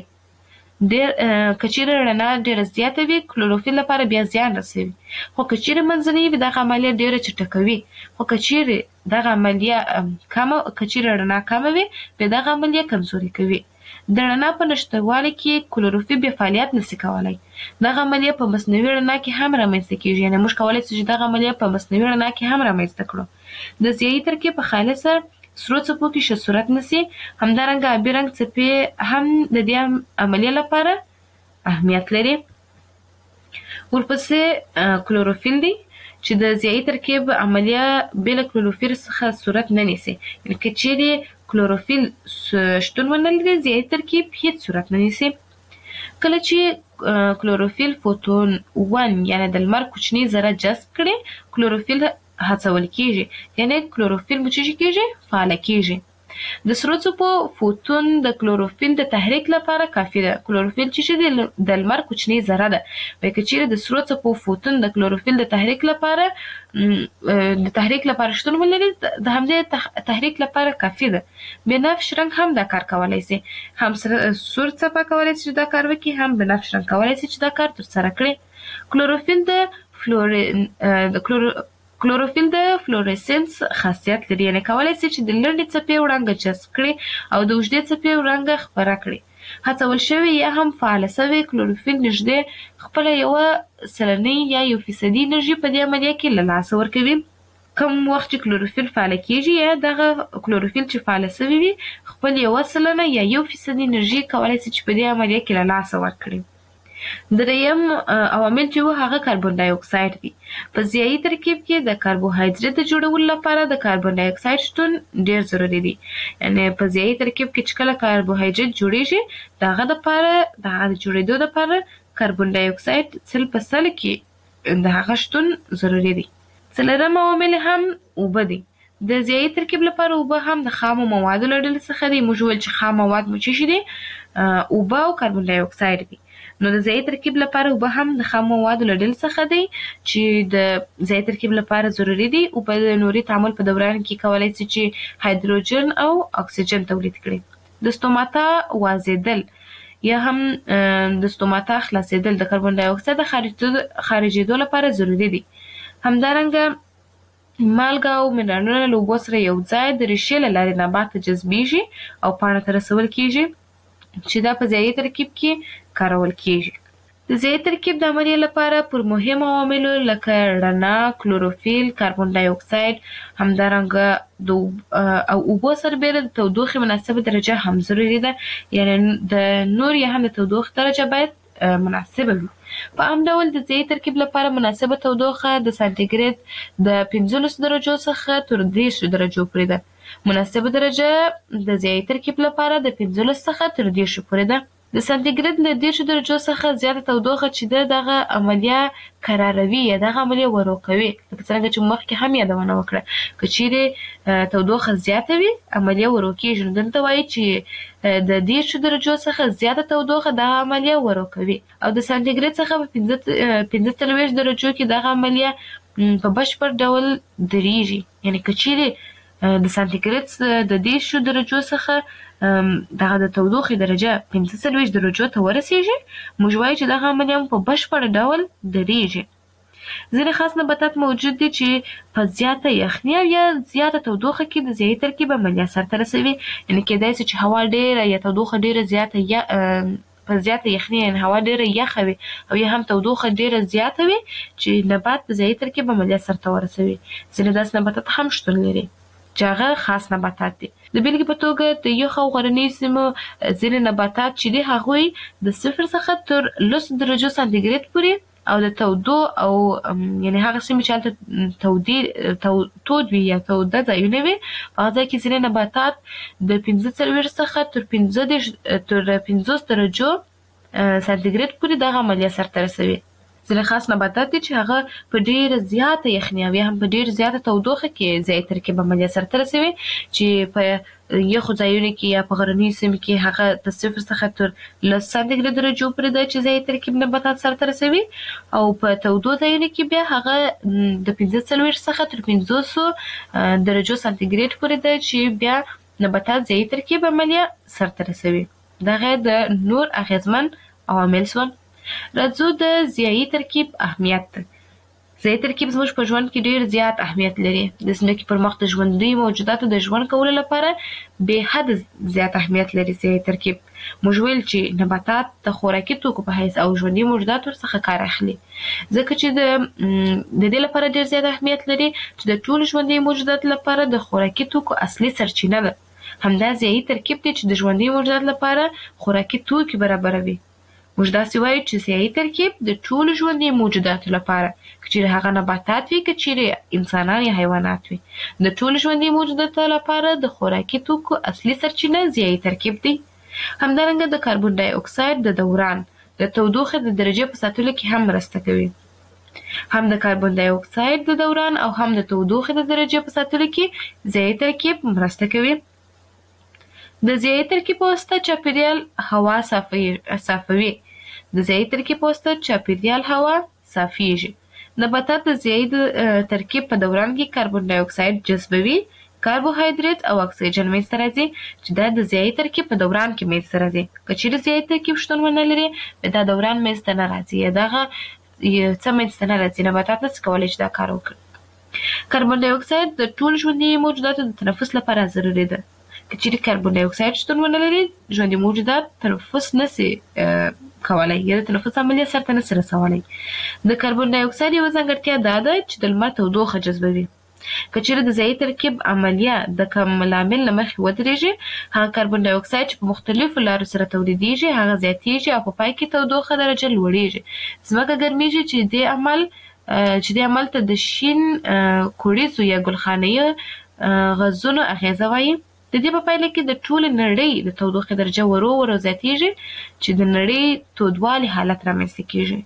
ډیر کچیرې رڼا ډیره زیاته وي کلوروفیل لپاره بیا زیان رسوي خو کچیرې منځنۍ وي دغه عملیه ډیره چټکوي خو کچیرې دغه عملیه کمه کچیرې رڼا کمه وي بیا دغه عملیه کمزوري کوي د رڼا په نشتوالي کې کلوروفیل بیا فعالیت نشي کولی دغه عملیه په مصنوعي رڼا کې هم رامنځته کیږي یعنې موږ کولی شو چې دغه عملیه په مصنوعي رڼا کې هم رامنځته کړو د ضیایي ترکیب په خالصه سرو څپو کې ښه صورت نیسي همدارنګه آبي رنګ څپې هم د دې عملیې لپاره اهمیت لري ورپسې کلوروفیل دی چې د ضیایي ترکیب عملیه بې له کلوروفیل څخه صورت نه نیسي یعنې که چیرې کلوروفیل شتون ونه لري ضیایي ترکیب هیڅ صورت نه نیسي کله چې کلوروفیل فوتون ون یعنې د لمر کوچني ذره جذب کړي کلوروفیل هڅول کیږي یعنی کلوروفیل مو چې کیږي فعال کیږي د سرو څپو فوتون د کلوروفیل د تحریک لپاره کافي ده. کلوروفیل چې د لمر کوچنۍ ذره ده. وایي که چیرې د سرو څپو فوتون د کلوروفیل د تحریک لپاره د تحریک لپاره شتون ولري، د همدې تحریک لپاره کافي ده. بنفش رنګ هم دا کار کولی شي. هم سور څپه کولی شي چې دا کار وکړي، هم بنفش رنګ کولی شي چې دا کار ترسره کړي. کلوروفیل د فلورین د کلورو کلوروفیل د فلورسنس خاصیت لري، یعنې کولی شي چې د لنډې څپې وړانګه جذب کړي او د اوږدې څپې وړانګه خپره کړي. هڅول شوې یا هم فعاله شوې کلوروفیل نږدې خپله یوه سلنۍ یا یو فیصدي انرژي په دې عملیه کې له لاسه ورکوي. کوم وخت چې کلوروفیل فعاله کېږي یا دغه کلوروفیل چې فعاله شوی وي خپل یوه سلنه یا یو فیصدي انرژي کولی شي چې په دې عملیه کې له لاسه ورکړي. دریم عوامل چې وو هغه کاربن ډای اکساید دي. په ضیایي ترکیب کې د کاربوهایدریت د جوړولو لپاره د کاربن ډای اکساید شتون ډیر ضروري دی. یعنې په ضیایي ترکیب کې چې کله کاربوهایدریت جوړیږي د هغه دپاره د هغه د جوړېدو دپاره کاربن ډای اکساید سل په سل کې د هغه شتون ضروري دی. څلورم عوامل هم اوبه دي. د ضیایي ترکیب لپاره اوبه هم د خامو موادو له ډلې څخه دي. موږ وویل چې خام مواد مو څه شي دي؟ اوبه او کاربن ډای اکساید دي. نو د ضیایي ترکیب لپاره اوبه هم د خام موادو له ډلې څخه دی چې د ضیایي ترکیب لپاره ضروري دي. اوبه د نوري تعامل په دوران کې کولی شي چې هایدروجن او اکسیجن تولید کړي. د ستوماتا وازېدل یا هم د ستوماتا خلاصېدل د کاربن ډای اکساید د خارجېدو لپاره ضروري دي. همدارنګه مالګه او منرالونه له اوبو سره یو ځای د ریښې له لارې نبات ته جذبیږي او پاڼه ته رسول کېږي چې دا په ضیایي ترکیب کې کارول کېږي. د ضیایي ترکیب د عملیې لپاره پر مهمو عواملو لکه رڼا، کلوروفیل، کاربن ډای اکساید، همدارنګه د او اوبو سربیره د تودوخې مناسبه درجه هم ضروري ده. یعنې د نور یا هم د تودوخې درجه باید مناسبه وي. په عام ډول د ضیایي ترکیب لپاره مناسبه تودوخه د سانتیګریډ د پنځلسو درجو څخه تر دېرشو درجو پورې ده. مناسبه درجه د ضیایي ترکیب لپاره د پنځلسو څخه تر دېرشو پورې ده. د سانتیګریډ له دېرشو درجو څخه زیاته تودوخه چې ده دغه عملیه کراره یا دغه عملیه ورو کوي. لکه څرنګه چې مخکې هم یادونه وکړه، که چیرې تودوخه زیاته وي عملیه ورو کېږي. نو دلته وایي چې د دېرشو درجو څخه زیاته تودوخه دغه عملیه ورو کوي او د سانتیګریډ څخه په پنځه څلوېښت درجو کې دغه عملیه په بشپړ ډول درېږي. یعنې که چیرې د سانتیګریډ د دېرشو درجو څخه دغه د تودوخې درجه پنځه څلوېښت درجو ته ورسېږي، موږ وایو چې دغه عملیه په بشپړ ډول درېږي. ځینې خاص نباتات موجود دي چې په زیاته یخني او یا زیاته تودوخه کې د ضیایي ترکیب عملیه سرته رسوي. یعنې کېدای شي چې هوا ډېره یا تودوخه ډېره زیاته یا په زیاته یخني یعنې هوا ډېره یخه وي او یا هم تودوخه ډېره زیاته وي چې نبات د ضیایي ترکیب عملیه سرته ورسوي. ځینې داسې نباتات هم شتون لري چې هغه خاص نباتات دي. د بیلګې په توګه د یخو او غرنیو سیمو ځینې نباتات چې دي هغوی د صفر څخه تر لسو درجو سانتیګریډ پورې او د تودو او یعنې هغه سیمې چې هلته تودې تود وي یا توده ځایونه وي په هغه ځای کې ځینې نباتات د پنځه څلوېښت څخه تر پنځه دېرش تر پنځوس درجو سانتیګریډ پورې دغه عملیه سرته رسوي. ځینې خاص نباتات دي چې هغه په ډېره زیاته یخني او یا هم په ډېره زیاته تودوخه کې ضیایي ترکیب عملیه سرته رسوي چې په یخو ځایونو کې یا په غرنیو سیمو کې هغه د صفر څخه تر لس سانتیګریډ درجو پورې ده چې ضیایي ترکیب نباتات سرته رسوي او په تودو ځایونو کې بیا هغه د پنځه څلوېښت څخه تر پنځوسو درجو سانتیګریډ پورې ده چې بیا نباتات ضیایي ترکیب عملیه سرته رسوي. دغه د نور اغیزمن عوامل شول. راځو د ضیایي ترکیب اهمیت ته. ضیایي ترکیب زموږ په ژوند کې ډېر زیات اهمیت لري. د ځمکې پر مخ د ژوندیو موجوداتو د ژوند کولو لپاره بې حده زیات اهمیت لري ضیایي ترکیب. موږ ویل چې نباتات د خوراکي توکو په حیث او ژوندي موجودات ورڅخه کار اخلي، ځکه چې د د دې لپاره ډېر زیات اهمیت لري چې د ټولو ژوندي موجوداتو لپاره د خوراکي توکو اصلي سرچینه ده. همدا ضیایي ترکیب دی چې د ژوندي موجوداتو لپاره خوراکي توکي برابروي. موږ داسې وایو چې ضیایي ترکیب د ټولو ژوندي موجوداتو لپاره، که چیرې هغه نباتات وي که چیرې انسانان یا حیوانات وي، د ټولو ژوندي موجوداتو لپاره د خوراکي توکو اصلي سرچینه ضیایي ترکیب دی. همدارنګه د کاربن ډای اکساید د دوران د تودوخې د درجې په ساتلو کې هم مرسته کوي. هم د کاربن ډای اکساید د دوران او هم د تودوخې د درجې په ساتلو کې ضیایي ترکیب مرسته کوي. د ضیایي ترکیب په واسطه چاپیریال هوا صافوي. د ضیایي ترکیب په واسطه چاپیریال هوا صافیږي. نباتات د ضیایي ترکیب په دوران کې کاربن ډای اکساید جذبوي، کاربوهایدریت او اکسیجن منځته راځي چې دا د ضیایي ترکیب په دوران کې منځته راځي. که چیرې ضیایي ترکیب شتون ونه لري دا دوران منځته نه راځي، دغه څه منځته نه راځي، نباتات نشي کولی چې دا کار وکړي. کاربن ډای اکساید د ټولو ژوندي موجوداتو د تنفس لپاره ضروري ده. که چیرې کاربن ډای اکساید شتون ونه لري ژوندي موجودات تنفس نشي کولی یا د تنفس عملیه سرته نشي رسولی. د کاربن ډای اکساید یوه ځانګړتیا دا ده چې د لمر تودوخه جذبوي. که چیرې د ضیایي ترکیب عملیه د کوم لامل له مخې ودرېږي هغه کاربن ډای اکساید چې په مختلفو لارو سره تولیدېږي هغه زیاتېږي او په پای کې تودوخه درجه لوړېږي. ځمکه ګرمېږي چې دې عمل چې دې عمل ته د شین کوړیزو یا ګلخانه‌یي غازونو اغیزه وایي. د دې په پایله کې د ټولې نړۍ د تودوخې درجه ورو ورو زیاتېږي چې د نړۍ تودوالي حالت رامنځته کېږي.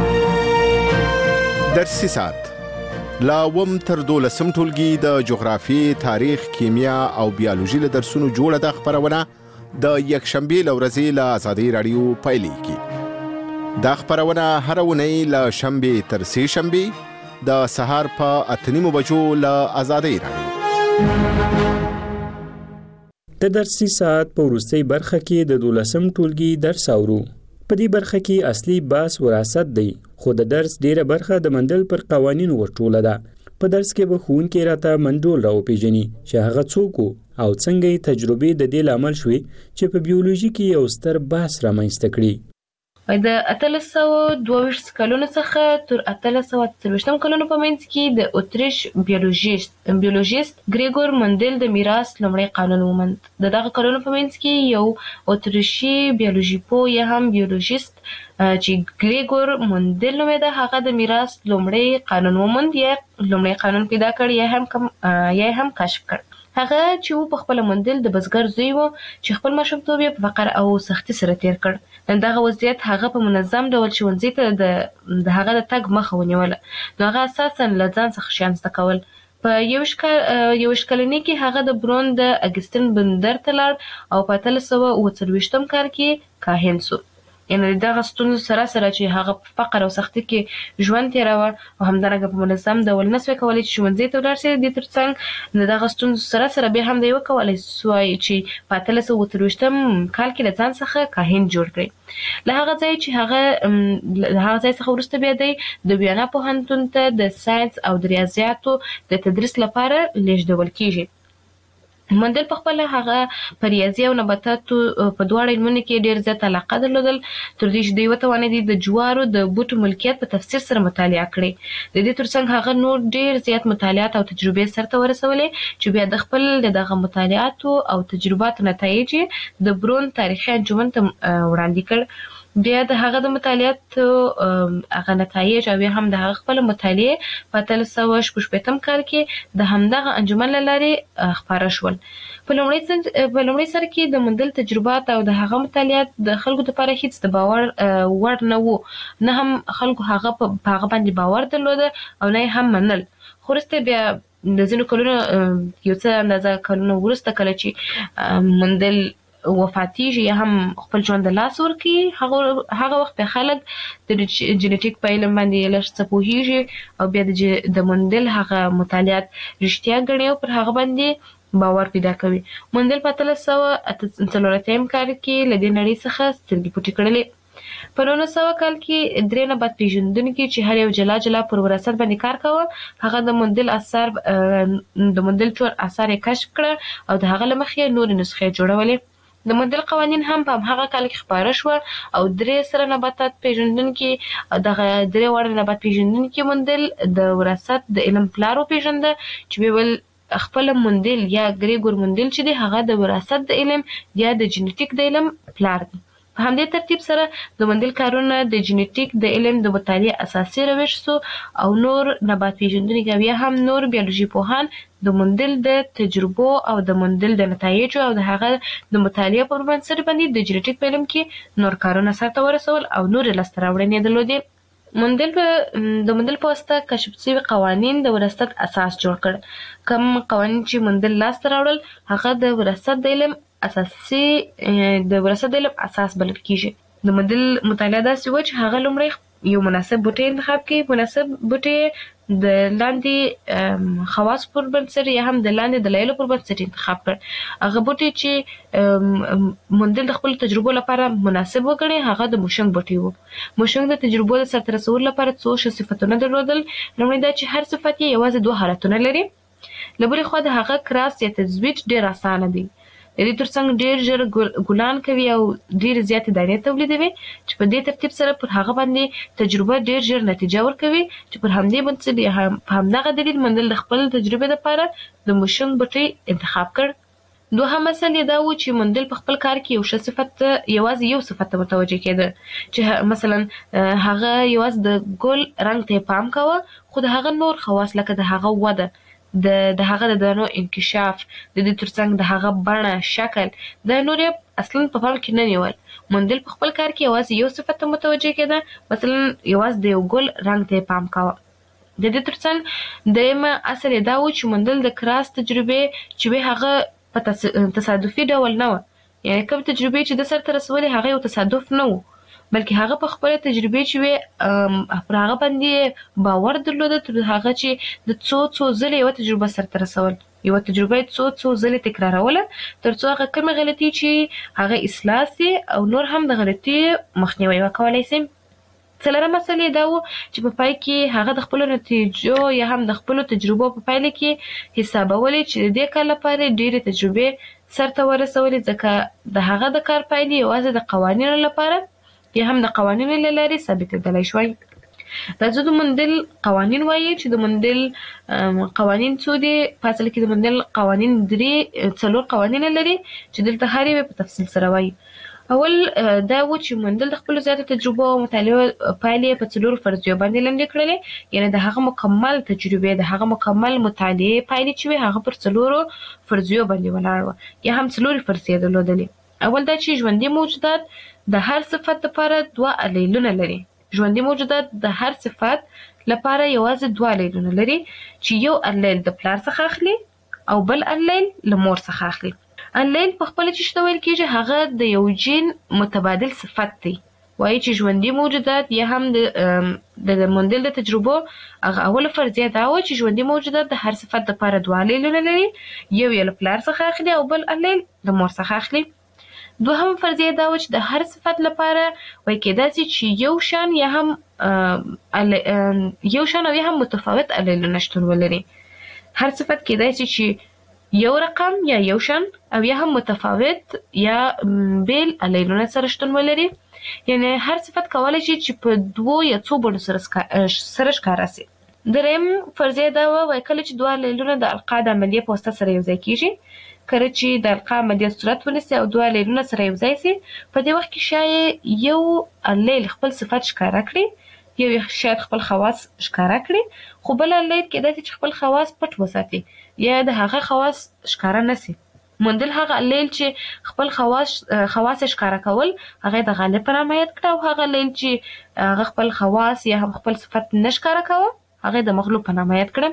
درسي ساعت لا وم تر دولسم ټولګي د جغرافیې، تاریخ، کیمیا او بیولوژي له درسونو جوړه ده خبرونه د یکشنبې له ورځې له ازادي راډیو پیلېږي. دا خبرونه هره اونۍ له شنبې تر سې شنبې د سهار په اته نیمو بجو له ازادي راډیو. د درسي ساعت په وروستۍ برخه کې د دولسم ټولګي درس اورو. په دې برخه کې اصلي بحث وراثت دی، خو د درس ډیره برخه د مندل پر قوانینو ورټوله ده. په درس کې به ښوونکی راته منډول راوپېژني چې هغه څوک او څنګه یې تجربې د دې لامل شوې چې په بیولوژي کې یو ستر بحث رامنځته کړي. د اتلس سوه دوه ویشت کلونو څخه تر اتلس سوه اته څلوېښتم کلونو په منځ کې د اتریش بیولوژیست بیولوژیست ګریګور مندل د میراث لومړی قانون وموند. د دغه کلونو په منځ کې یو اتریشي بیولوژي پوه یا هم بیولوژیست چې ګریګور مندل نومېده هغه د میراث لومړی قانون وموند یا لومړی قانون پیدا کړ یا هم یا هم کشف کړ. هغه چې په خپل مندل د بزګر زوی و چې خپل ماشومتوب یې په فقر او سختي سره تیر کړ. دغه وضعیت هغه په منظم ډول ښوونځي ته د د هغه د تګ مخه ونیوله. نو هغه اساسا له ځان څخه شیان زده کول. په یویشت کلنۍ کې هغه د برون د اګستین بندر ته لاړ او په اتلس سوه اوه څلوېښتم کال کې کاهن سو. یعنې دغه ستونزو سره سره چې هغه په فقر او سختي کې ژوند تېراوه او همدارنګه په منظم ډول نسوای کولی چې ښوونځي ته ولاړ شي. د دې ترڅنګ د دغه ستونزو سره سره بیا هم دی وکولی سوای چې په اتلس سوه اوه څلوېښتم کال کې له ځان څخه کاهن جوړ کړي. له هغه ځای چې هغه له هغه ځای څخه وروسته بیا دی د ویانا پوهنتون ته د ساینس او د ریاضیاتو د تدریس لپاره لیږدول کېږي. مندل په خپل هغه په ریاضي او نباتاتو په دواړو علمونو کې ډېر زیات علاقه درلودل تر دې چې دوی وتوانېدي د جوارو د بوټو ملکیت په تفسیر سره مطالعه کړي. د دې ترڅنګ هغه نور ډېر زیات مطالعات او تجربې سرته ورسولې چې بیا د خپل دغه مطالعاتو او تجرباتو نتایج د برون تاریخي انجمن ته وړاندې کړ. بیا د هغه د مطالعاتو هغه نتایج او بیا هم د هغه خپل مطالعې په اتلس سوه شپږ شپېتم کال کې د همدغه انجمن له لارې خپاره شول. په لومړي سر کې د مندل تجربات او د هغه مطالعات د خلکو لپاره هیڅ د باور وړ نه وو، نه هم خلکو هغه په هغه باندې باور درلوده او نه هم منل. خو وروسته بیا د ځینو کلونو یو څه اندازه کلونو وروسته کله چې مندل وفاتیږي یا هم خپل ژوند د لاس ورکړي هغه وخت بیا خلک د جینیټیک په علم باندې لږ څه پوهېږي او بیا د مندل هغه مطالعات رښتیا ګڼي او پر هغه باندې باور پیدا کوي. مندل په اتلس سوه اته څلوېښتم کال کې له دې نړۍ څخه سترګې پټې کړلې. په نولس سوه کال کې درې نبات پېژندونکي چې هر یو جلا جلا پر وراثت باندې کار کاوه هغه د مندل اثار د مندل ټول اثار یې کشف کړه او د هغه له مخې نورې نسخې جوړولې. د مندل قوانین هم په هغه کال کې خپاره شو او درې سره نباتات پیژندونکي دغه درې واړه نبات پیژندونکي مندل د وراثت د علم پلار وپېژنده چې ویل خپل مندل یا ګریګور مندل چې دی هغه د وراثت د علم یا د جینیټیک د علم پلار دی. په همدې ترتیب سره د مندل کارونه د جینیټیک د علم د مطالعې اساسي روش سو او نور نبات پیژندونکي بیا هم نور بیولوژي پوهان د مندل د تجربو او د مندل د نتایجو او د هغه د مطالعې پر بنسټ باندې د جینیټیک په علم کې نور کارونه سرته ورسول او نور لاسته راوړنې درلودې. مندل د مندل په واسطه کشف شوي قوانین د وراثت اساس جوړ کړ. کوم قوانین چې مندل لاسته راوړل هغه د وراثت د علم اساسي د وراثت علم اساس بلل کیږي. د موندل مطالعه داسې و چې هغه لومړی یو مناسب بوټی انتخاب کړي، مناسب بوټی د لاندې خواص پر بنسټ یا هم د لاندې دلایلو پر بنسټ انتخاب کړ. هغه بوټی چې موندل د خپل تجربو لپاره مناسب وګڼي هغه د موشنګ بوټی و. موشنګ د تجربو د سرته رسولو لپاره څو ښه صفتونه درلودل. لومړی دا چې هر صفت یې یوازې دوه حالتونه لري. له بلې خوا د هغه کراس یا تزویج ډېر اسانه دی. د دې ترڅنګ ډېر ژر ګلان کوي او ډېرې زیاتې دانې تولیدوي چې په دې ترتیب سره پر هغه باندې تجربه ډېر ژر نتیجه ورکوي چې پر همدې بنسټ یا په همدغه دلیل موندل د خپل تجربې لپاره د موشنګ بوټی انتخاب کړ. دوهم مسله یې دا و چې موندل په خپل کار کې یو ښه صفت یوازې یو صفت ته متوجه کېده چې مثلا هغه یوازې د ګل رنګ ته پام کوه، خو د هغه نور خواص لکه د هغه وده، د د هغه د دانو انکشاف، د دې ترڅنګ د هغه بڼه، شکل، د نور اصلا په پام کې نه نیول. موندل په خپل کار کې یوازې یو صفت ته متوجه کېده، مثلا یوازې د یو ګل رنګ ته پام کوه. د دې ترڅنګ دیمه اصل دا و چې موندل د کراس تجربې چې وی هغه په تصادفي ډول نه و، یعنی کوم تجربې چې د سرته رسولې هغه یو تصادف نه و، بلکې هغه په خپل تجربې چې وی پر هغه باندې باور درلوده تر هغه چې د څو څو ځله یو تجربه سرته رسول، یو تجربه څو څو ځله تکراروله تر څو هغه کومه غلطي چې هغه اصلاح سي او نور هم د غلطي مخنیوي وکولای سي. څلورمه مسله دا و چې په پای کې هغه د خپل نتیجو یا هم د خپل تجربو په پایله کې حسابولې چې د دې کار لپاره ډېرې تجربې سرته ورسولې، ځکه د هغه د کار پایلې یوازې د قوانینو لپاره یا هم د قوانینو له لارې ثابتېدلی شوی. راځو د موندل قوانین وایي چې د موندل قوانین څو دي. په اصل کې د موندل قوانین درې څلور قوانین لري چې دلته هر یو په تفصیل سره وایي. اول دا و چې موندل د خپلو زیاتو تجربو او مطالعو پایلې په څلورو فرضیو باندې لنډې کړلې، یعنې د هغه مکمل تجربې، د هغه مکمل مطالعې پایلې چې وي هغه پر څلورو فرضیو باندې ولاړ وه یا هم څلورې فرضیې درلودلې. اول دا چې ژوندي موجودات د هر صفت لپاره دوه الیلونه لري. ژوندي موجودات د هر صفت لپاره یوازې دوه الیلونه لري چې یو الیل د پلار څخه اخلي او بل الیل له مور څخه اخلي. الیل په خپل چې شته ویل کېږي هغه د یو جین متبادل صفت دی. وایي چې ژوندي موجودات یا هم د موندل د تجربو هغه اوله فرضیه دا و چې ژوندي موجودات د هر صفت لپاره دوه الیلونه لري، یو یې له پلار څخه اخلي او بل الیل د مور څخه اخلي. دوهم فرضیه دا و چې د هر صفت لپاره وایي کېدای شي چې یو شان یا هم یو شان او یا هم متفاوت الیلونه شتون ولري. هر صفت کېدای شي چې یو رقم یا یو شان او یا هم متفاوت یا بیل الیلونه سره شتون ولري، یعنی هر صفت کولی شي چې په دوو یا څو بڼو سره ښکاره سي. دریم فرضیه دا وایي کله چې دوه الیلونه د القا د عملیې په واسطه سره یوځای کېږي، کله چې د القا عملیه صورت ونیسي او دوه الیلونه سره یوځای سي، په دې وخت کې شاید یو الیل خپل صفت ښکاره کړي، یو شاید خپل خواص ښکاره کړي، خو بل الیل کېدای شي چې خپل خواص پټ وساتي یا د هغه خواص ښکاره نه سي. موندل هغه الیل چې خپل خواص خواص ښکاره کول هغه د غالب په نامه یاد کړه، او هغه الیل چې هغه خپل خواص یا هم خپل صفت نه ښکاره کوه هغه د مغلوب په نامه یاد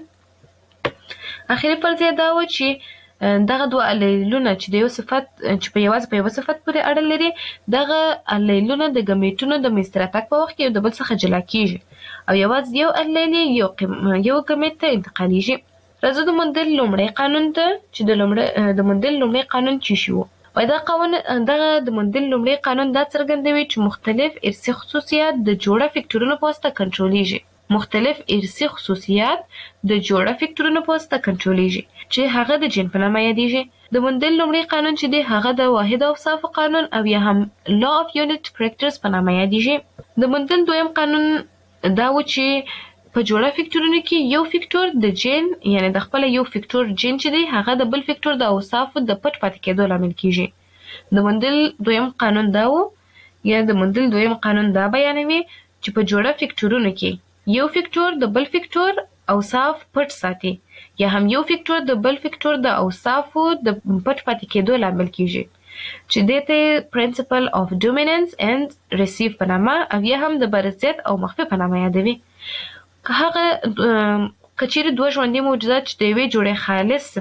کړه. اخري فرضیه دا و چې دغه دوه الیلونه چې د یو صفت چې په یوازې په یو صفت پورې اړه لري، دغه الیلونه د ګمیټونو د منځته راتګ په وخت کې یو د بل څخه جلا کېږي او یوازې یو الیل یو یو ګمیټ ته انتقالیږي. راځو د موندل لومړی قانون ته چې د لومړی د موندل لومړی قانون څه شی و. وایي دا قانون دغه د موندل لومړی قانون دا څرګندوي چې مختلف ارثي خصوصیات د جوړه فکټورونو په واسطه کنټرولېږي. مختلف ارثي خصوصیات د جوړه فکټورونو په واسطه کنټرولېږي چې هغه د جین په نامه یادېږي. د موندل لومړی قانون چې دی هغه د واحد اوصافو قانون او یا هم لا اف یونټ کریکټرز په نامه یادېږي. د موندل دویم قانون دا و چې په جوړه فکټورونو کې یو فکټور د جین یعنی د خپل یو فکټور جین چې دی هغه د بل فکټور د اوصافو د پټ پاتې کېدو لامل کېږي. د موندل دویم قانون دا و یا د موندل دویم قانون دا بیانوي چې په جوړه فکټورونو کې یو فکټور د بل فکټور اوصاف پټ ساتي یا هم یو فکټور د بل فکټور د اوصافو د پټ پاتې کېدو لامل کېږي چې دې ته پرنسپل اف ډومیننس اند ریسیو په نامه او یا هم د برزیت او مخفي په نامه یادوي. که هغه کچېرې دوه ژوندي موجودات چې د یوې جوړې خالص صفت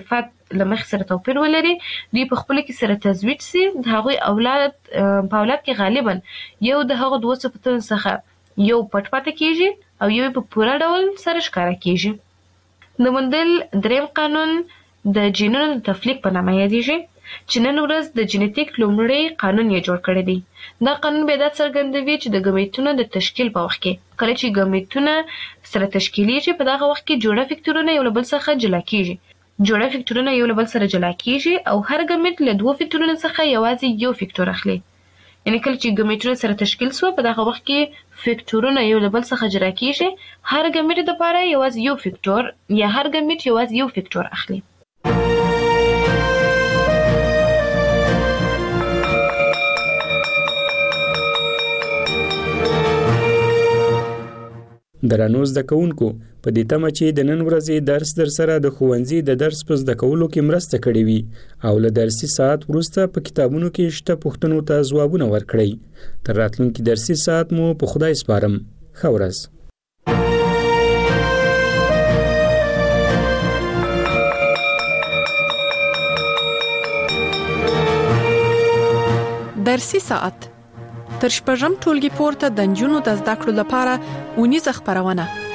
لمخ سره توپیر ولري دوی په خپل کې سره تزویج سي د هغوی اولاد په اولاد کې غالبا یو د هغو دوه صفتونو څخه یو پټ پاتې کیږي او یو په پوره ډول سره ښکاره کیږي د مندل دریم قانون د جینونو د تفلیق په نامه یادیږي چې نن ورځ د جینټیک لومړی قانون یې جوړ کړی دی دا قانون به دا څرګندوي چې د ګمیټونو د تشکیل په وخت کې کله چې ګمیټونه سره تشکیلیږي په دغه وخت کې جوړه فکټورونه یو له بل څخه جلا کیږي جوړه فکټورونه یو له بل سره جلا کیږي او هر ګمیټ له دوه فکټورونو څخه یوازې یو فکټور اخلي یعنی کله چې ګمیټونه سره تشکیل شو په دغه وخت کې فکټورونه یو له بل څخه جلا کیږي هر ګمیټ لپاره یوازې یو فکټور یا هر ګمیټ یوازې یو فکټور اخلي درنو زده کوونکو په دې تمه چې د نن ورځې درس در سره د ښوونځي د درس په زده کولو کې مرسته کړې وي او له درسي ساعت وروسته په کتابونو کې شته پوښتنو ته ځوابونه ورکړئ تر راتلونکي درسي ساعت مو په خدای سپارم ښه ورځ درسي ساعت تر شپږم ټولګي پورته د نجونو د زده کړو لپاره اونیزه خپرونه